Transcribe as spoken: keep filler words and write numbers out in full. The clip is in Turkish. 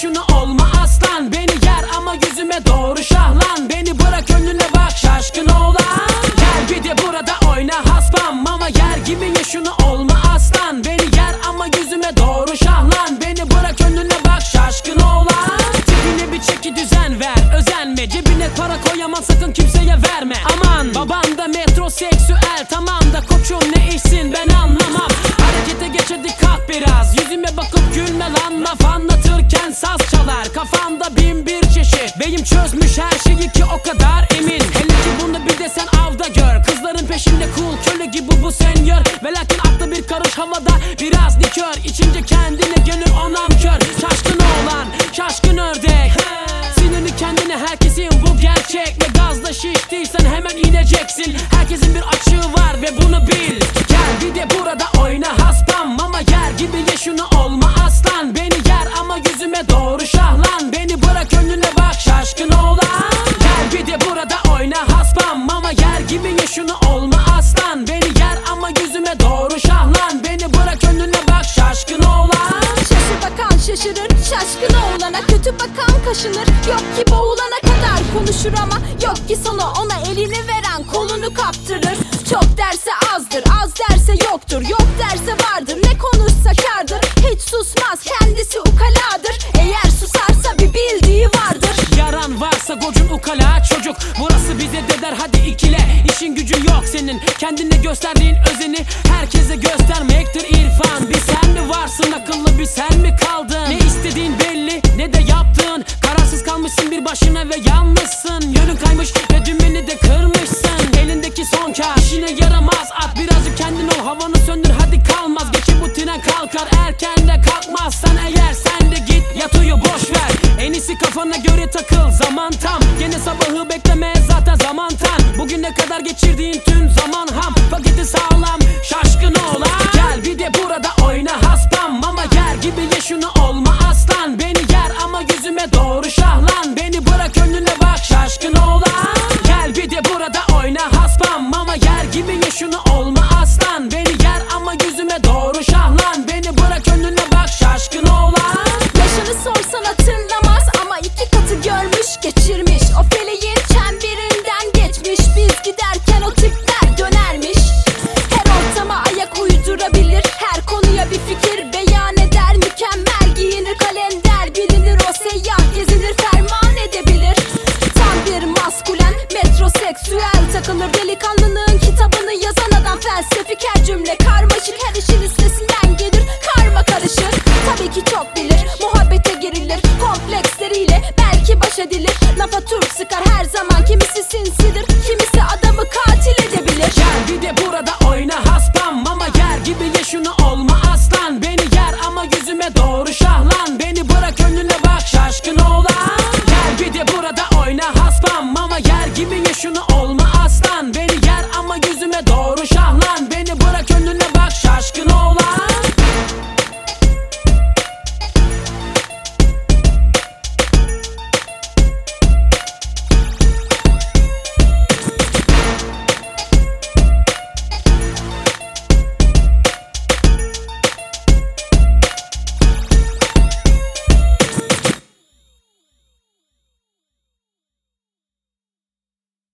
şunu olma aslan. Beni yer ama yüzüme doğru şahlan. Beni bırak önüne bak şaşkın oğlan. Gel bir de burada oyna haspam. Ama yer gibi ye şunu olma aslan. Beni yer ama yüzüme doğru şahlan. Beni bırak önüne bak şaşkın oğlan. Tipine bir çeki düzen ver, özenme. Cebine para koyamam, sakın kimseye verme. Aman babam da metroseksüel, tamam da koçum ne işsin ben anlamam. Harekete geç hadi kalk biraz, yüzüme bakıp gülme lan. Laf anlatırken saz çalar, kafamda bin bir çeşit. Beyim çözmüş her şeyi ki o kadar emin. Hele ki bunu bir de sen avda gör. Kızların peşinde cool köle gibi bu senyor. Ve lakin aklı bir karış havada, biraz likör içince kendine gönül onam kör. Şaşkın oğlan, şaşkın ördek, sinirli kendine herkesin bu gerçek. Ve gazla şiştiysen hemen ineceksin. Herkesin bir açığı var ve bunu bil. Gel bir de burada oyna haspam. Ama yer gibi ye şunu olma aslan. Beni yer ama yüzüme doğru şahlan. Beni bırak önüne bak şaşkın oğlan. Gel bir de burada oyna haspam. Ama yer gibi ye şunu olma aslan. Beni yer ama yüzüme doğru şahlan. Beni bırak önüne bak şaşkın oğlan. Şaşı bakan şaşırır, şaşkın oğlana kötü bakan kaşınır. Yok ki boğulana kadar konuşur ama yok ki sonu ona elini veren kolunu kaptırır. Çok derse azdır, az derse yoktur, yok derse vardır. Ne konuşsa kârdır, hiç susmaz, kendisi ukaladır. Eğer susarsa bir bildiği vardır. Yaran varsa gocun ukala çocuk, burası bize deder hadi ikile. İşin gücün yok senin, kendine gösterdiğin özeni herkese göstermektir irfan. Bir sen mi varsın akıllı, bir sen mi kaldın? Ne istediğin belli ne de yaptın. Kararsız kalmışsın bir başına ve yalnızsın. Yönün kaymış ve dümeni de kırmışsın. Elindeki son kağıt işine yaramaz, at birazcık kendin ol, havanı söndür hadi kalmaz. Geçip bu tren kalkar, erken de kalkmazsan eğer sen de git yat uyu boş ver. En iyisi kafana göre takıl, zaman tam. Gene sabahı bekleme zaten zaman tam. Bugüne kadar geçirdiğin tüm zaman ham. Paketi sağlam şaşkın oğlan. Gel bir de burada oyna haspam. Ama yer gibi ye şunu olma aslan. Beni yer ama yüzüme doğru şahlan. Beni bırak önüne bak şaşkın oğlan. Gel bir de burada oyna haspam. Ama yer gibi ye şunu olma aslan. Beni yer ama yüzüme doğru şahlan. Beni bırak önüne bak şaşkın oğlan. Yaşını sorsan hatırlamaz ama iki katı görmüş geçirmiş. O feleğin çemberinden geçmiş. Biz giderken o tipler dönermiş. Her ortama ayak uydurabilir, her konuya bir fikir beyan eder. Mükemmel giyinir, kalender bilinir, o seyyah gezinir, ferman edebilir. Tam bir maskülen, metroseksüel, takılır delikanlının kitabını yazan adam. Felsefik her cümle karmaşık, her işin üstesinden gelir karma karışık. Tabii ki çok bilir, muhabbete girilir, kompleksleriyle belki baş edilir. Lafa Türk sıkar her zaman, kimisi sinsidir,